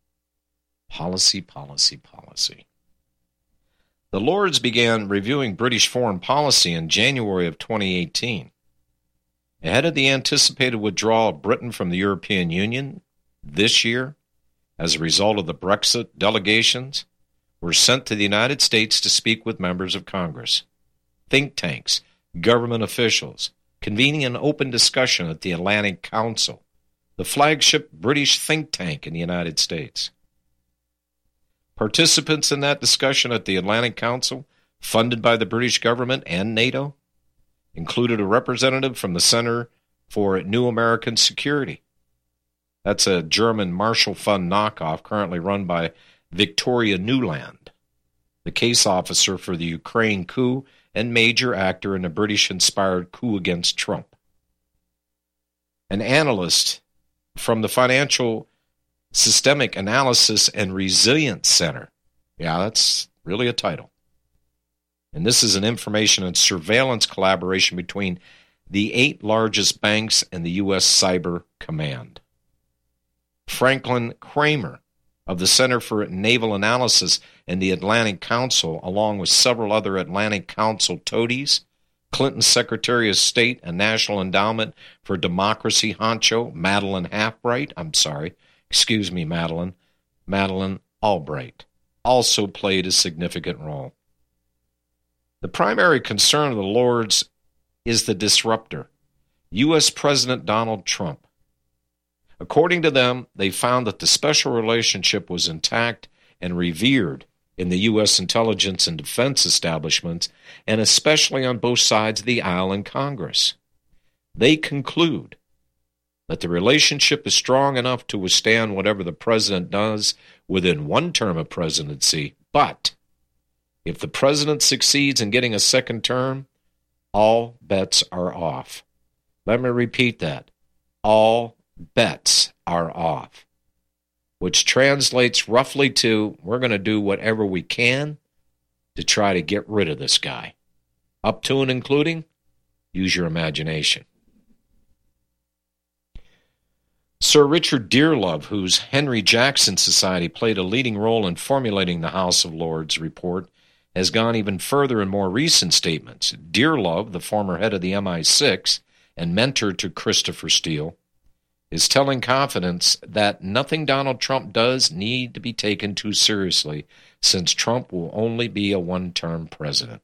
Policy, policy, policy. The Lords began reviewing British foreign policy in January of twenty eighteen. Ahead of the anticipated withdrawal of Britain from the European Union this year, as a result of the Brexit, delegations were sent to the United States to speak with members of Congress, think tanks, government officials, convening an open discussion at the Atlantic Council, the flagship British think tank in the United States. Participants in that discussion at the Atlantic Council, funded by the British government and NATO, included a representative from the Center for New American Security. That's a German Marshall Fund knockoff currently run by Victoria Nuland, the case officer for the Ukraine coup and major actor in the British-inspired coup against Trump. An analyst from the Financial Systemic Analysis and Resilience Center. Yeah, that's really a title. And this is an information and surveillance collaboration between the eight largest banks and the U S Cyber Command. Franklin Kramer of the Center for Naval Analysis and the Atlantic Council, along with several other Atlantic Council toadies, Clinton's Secretary of State and National Endowment for Democracy honcho, Madeleine Halfbright, I'm sorry, excuse me, Madeleine, Madeleine Albright, also played a significant role. The primary concern of the Lords is the disruptor, U S President Donald Trump. According to them, they found that the special relationship was intact and revered in the U S intelligence and defense establishments, and especially on both sides of the aisle in Congress. They conclude that the relationship is strong enough to withstand whatever the president does within one term of presidency, but if the president succeeds in getting a second term, all bets are off. Let me repeat that. All bets are off, which translates roughly to we're going to do whatever we can to try to get rid of this guy. Up to and including, use your imagination. Sir Richard Dearlove, whose Henry Jackson Society played a leading role in formulating the House of Lords report, has gone even further in more recent statements. Dearlove, the former head of the M I six and mentor to Christopher Steele, is telling confidence that nothing Donald Trump does need to be taken too seriously, since Trump will only be a one-term president.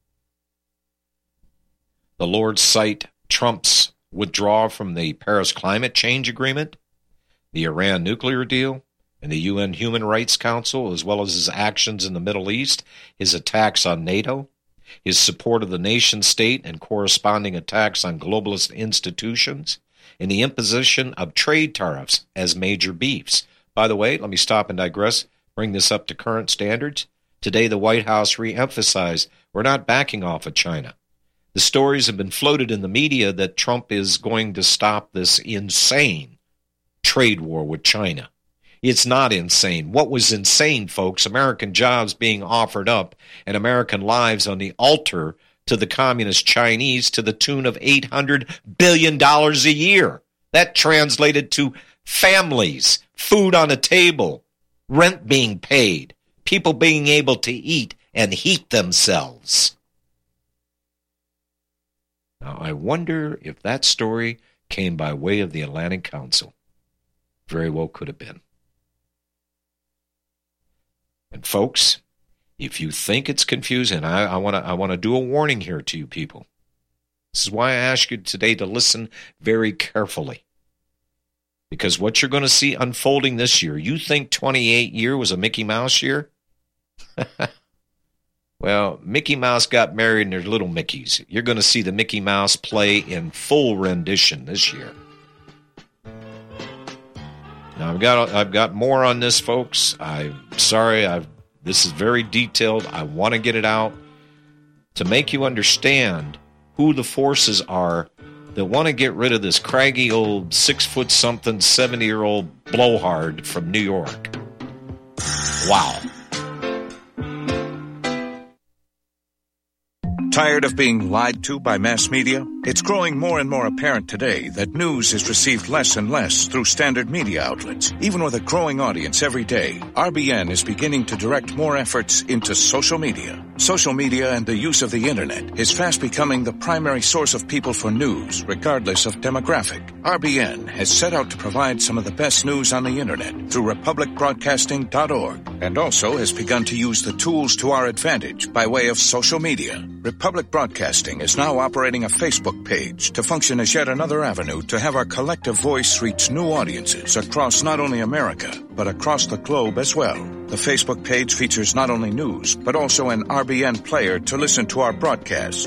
The Lords cite Trump's withdrawal from the Paris Climate Change Agreement, the Iran nuclear deal, and the U N Human Rights Council, as well as his actions in the Middle East, his attacks on NATO, his support of the nation-state and corresponding attacks on globalist institutions, and the imposition of trade tariffs as major beefs. By the way, let me stop and digress, bring this up to current standards. Today, the White House re-emphasized we're not backing off of China. The stories have been floated in the media that Trump is going to stop this insane trade war with China. It's not insane. What was insane, folks? American jobs being offered up and American lives on the altar to the communist Chinese to the tune of eight hundred billion dollars a year. That translated to families, food on the table, rent being paid, people being able to eat and heat themselves. Now, I wonder if that story came by way of the Atlantic Council. Very well could have been. And folks, if you think it's confusing, I, I want to I want to do a warning here to you people. This is why I ask you today to listen very carefully. Because what you're going to see unfolding this year, you think twenty-eight year was a Mickey Mouse year? Well, Mickey Mouse got married and there's little Mickeys. You're going to see the Mickey Mouse play in full rendition this year. Now, I've got I've got more on this, folks. I'm sorry. I've this is very detailed. I want to get it out to make you understand who the forces are that want to get rid of this craggy old six-foot-something, seventy-year-old blowhard from New York. Wow. Tired of being lied to by mass media? It's growing more and more apparent today that news is received less and less through standard media outlets. Even with a growing audience every day, R B N is beginning to direct more efforts into social media. Social media and the use of the internet is fast becoming the primary source of people for news, regardless of demographic. R B N has set out to provide some of the best news on the internet through republic broadcasting dot org, and also has begun to use the tools to our advantage by way of social media. Republic Broadcasting is now operating a Facebook page to function as yet another avenue to have our collective voice reach new audiences across not only America, but across the globe as well. The Facebook page features not only news, but also an R B N player to listen to our broadcast.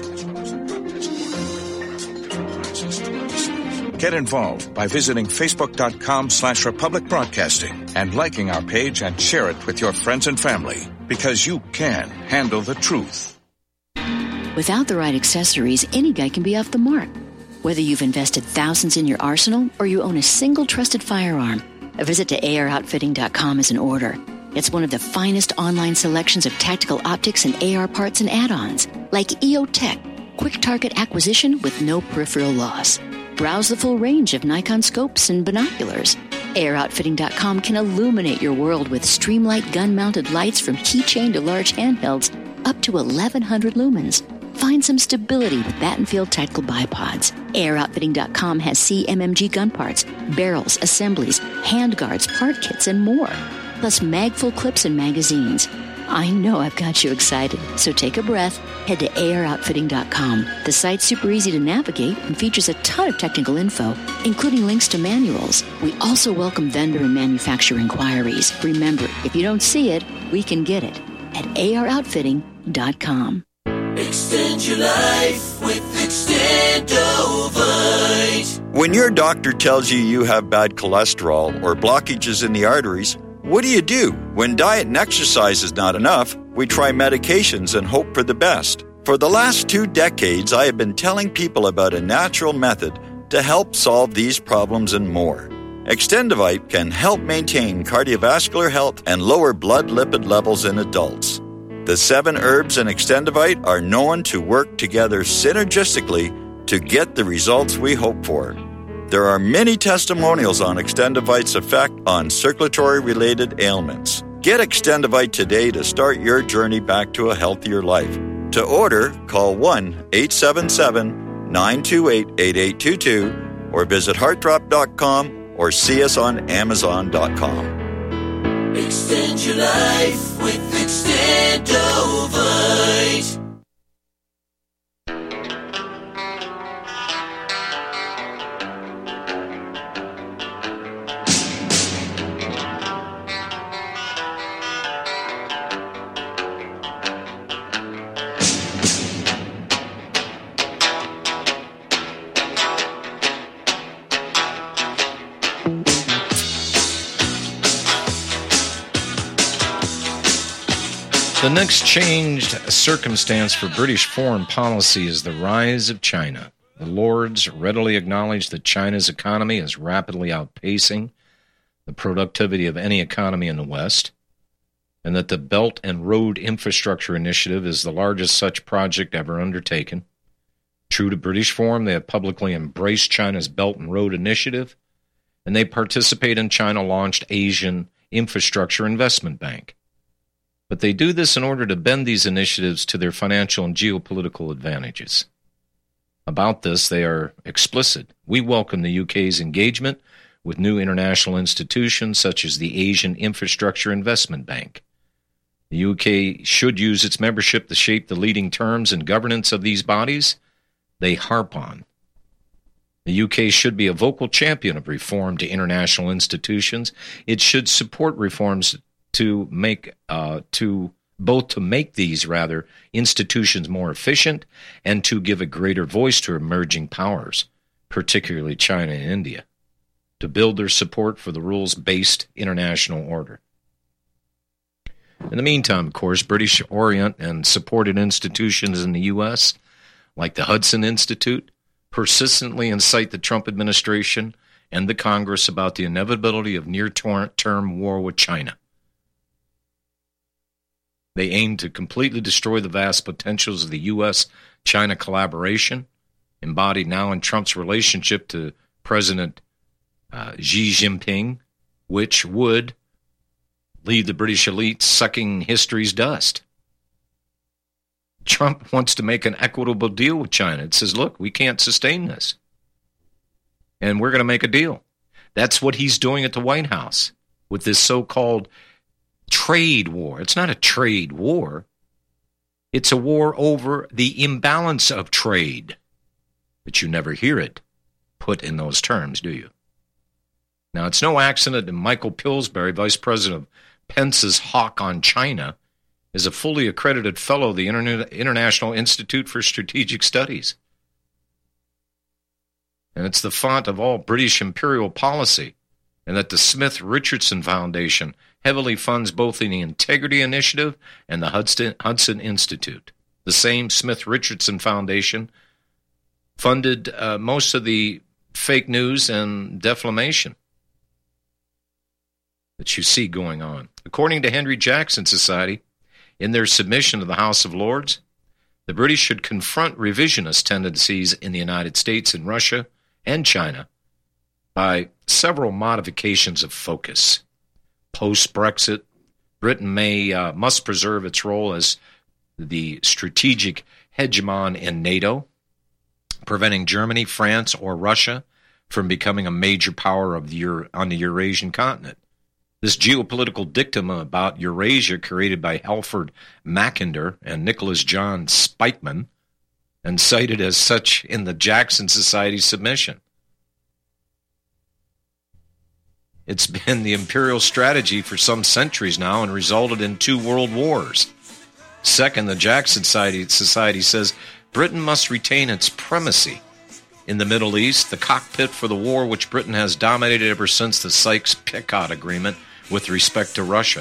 Get involved by visiting facebook.com slash Republic Broadcasting and liking our page and share it with your friends and family, because you can handle the truth. Without the right accessories, any guy can be off the mark. Whether you've invested thousands in your arsenal or you own a single trusted firearm, a visit to A R outfitting dot com is in order. It's one of the finest online selections of tactical optics and A R parts and add-ons, like E O Tech, quick target acquisition with no peripheral loss. Browse the full range of Nikon scopes and binoculars. A R outfitting dot com can illuminate your world with Streamlight gun-mounted lights from keychain to large handhelds up to eleven hundred lumens. Find some stability with Battenfield Tactical Bipods. A R outfitting dot com has C M M G gun parts, barrels, assemblies, handguards, part kits, and more. Plus magful clips and magazines. I know I've got you excited, so take a breath. Head to A R outfitting dot com. The site's super easy to navigate and features a ton of technical info, including links to manuals. We also welcome vendor and manufacturer inquiries. Remember, if you don't see it, we can get it at A R outfitting dot com. Extend your life with Extendovite. When your doctor tells you you have bad cholesterol or blockages in the arteries, what do you do? When diet and exercise is not enough, we try medications and hope for the best. For the last two decades, I have been telling people about a natural method to help solve these problems and more. Extendovite can help maintain cardiovascular health and lower blood lipid levels in adults. The seven herbs in Extendovite are known to work together synergistically to get the results we hope for. There are many testimonials on Extendovite's effect on circulatory-related ailments. Get Extendovite today to start your journey back to a healthier life. To order, call one eight seven seven, nine two eight, eight eight two two or visit heart drop dot com or see us on amazon dot com. Extend your life with Extendovite. The next changed circumstance for British foreign policy is the rise of China. The Lords readily acknowledge that China's economy is rapidly outpacing the productivity of any economy in the West, and that the Belt and Road Infrastructure Initiative is the largest such project ever undertaken. True to British form, they have publicly embraced China's Belt and Road Initiative, and they participate in China-launched Asian Infrastructure Investment Bank. But they do this in order to bend these initiatives to their financial and geopolitical advantages. About this, they are explicit. We welcome the U K's engagement with new international institutions such as the Asian Infrastructure Investment Bank. The U K should use its membership to shape the leading terms and governance of these bodies they harp on. The U K should be a vocal champion of reform to international institutions. It should support reforms to make uh, to both to make these rather institutions more efficient and to give a greater voice to emerging powers, particularly China and India, to build their support for the rules-based international order. In the meantime, of course, British Orient and supported institutions in the U S, like the Hudson Institute, persistently incite the Trump administration and the Congress about the inevitability of near-term war with China. They aim to completely destroy the vast potentials of the U S China collaboration, embodied now in Trump's relationship to President uh, Xi Jinping, which would leave the British elite sucking history's dust. Trump wants to make an equitable deal with China. It says, look, we can't sustain this, and we're going to make a deal. That's what he's doing at the White House with this so-called trade war. It's not a trade war. It's a war over the imbalance of trade. But you never hear it put in those terms, do you? Now, it's no accident that Michael Pillsbury, Vice President of Pence's hawk on China, is a fully accredited fellow of the Interna- International Institute for Strategic Studies. And it's the font of all British imperial policy, and that the Smith Richardson Foundation heavily funds both the Integrity Initiative and the Hudson, Hudson Institute. The same Smith Richardson Foundation funded uh, most of the fake news and defamation that you see going on. According to Henry Jackson Society, in their submission to the House of Lords, the British should confront revisionist tendencies in the United States and Russia and China by several modifications of focus. Post-Brexit, Britain may uh, must preserve its role as the strategic hegemon in NATO, preventing Germany, France, or Russia from becoming a major power of the Euro- on the Eurasian continent. This geopolitical dictum about Eurasia, created by Halford Mackinder and Nicholas John Spikeman, and cited as such in the Jackson Society submission. It's been the imperial strategy for some centuries now and resulted in two world wars. Second, the Jackson Society, Society says Britain must retain its primacy in the Middle East, the cockpit for the war which Britain has dominated ever since the Sykes-Picot Agreement with respect to Russia.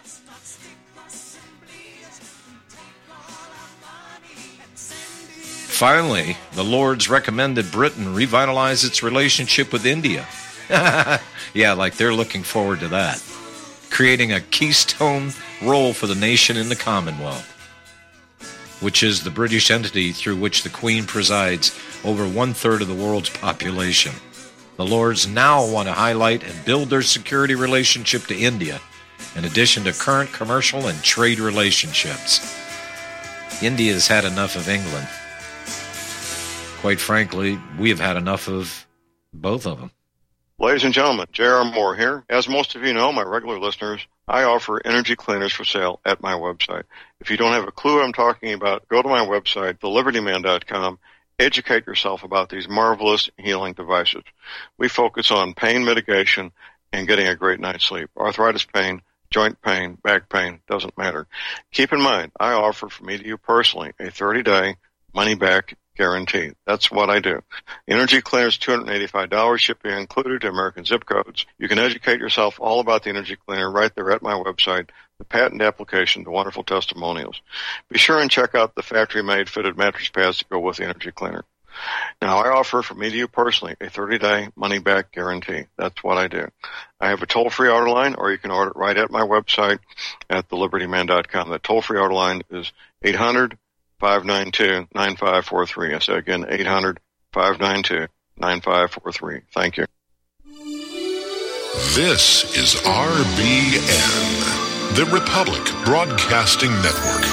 Finally, the Lords recommended Britain revitalize its relationship with India. Yeah, like they're looking forward to that. Creating a keystone role for the nation in the Commonwealth, which is the British entity through which the Queen presides over one-third of the world's population. The Lords now want to highlight and build their security relationship to India, in addition to current commercial and trade relationships. India has had enough of England. Quite frankly, we have had enough of both of them. Ladies and gentlemen, J R. Moore here. As most of you know, my regular listeners, I offer energy cleaners for sale at my website. If you don't have a clue what I'm talking about, go to my website, the liberty man dot com. Educate yourself about these marvelous healing devices. We focus on pain mitigation and getting a great night's sleep. Arthritis pain, joint pain, back pain, doesn't matter. Keep in mind, I offer for me to you personally a thirty-day money-back guarantee. That's what I do. Energy Cleaner is two hundred eighty-five dollars, shipping included to American zip codes. You can educate yourself all about the Energy Cleaner right there at my website, the patent application, the wonderful testimonials. Be sure and check out the factory-made fitted mattress pads to go with the Energy Cleaner. Now, I offer for me to you personally a thirty-day money-back guarantee. That's what I do. I have a toll-free order line, or you can order it right at my website at the liberty man dot com. The toll-free order line is eight hundred, five nine two, nine five four three. I say again, eight hundred, five nine two, nine five four three. Thank you. This is R B N, The Republic Broadcasting Network.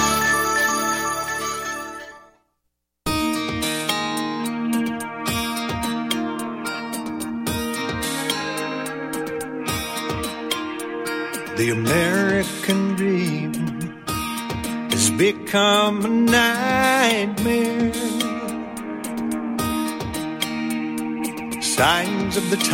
The American dream has become a nightmare. Signs of the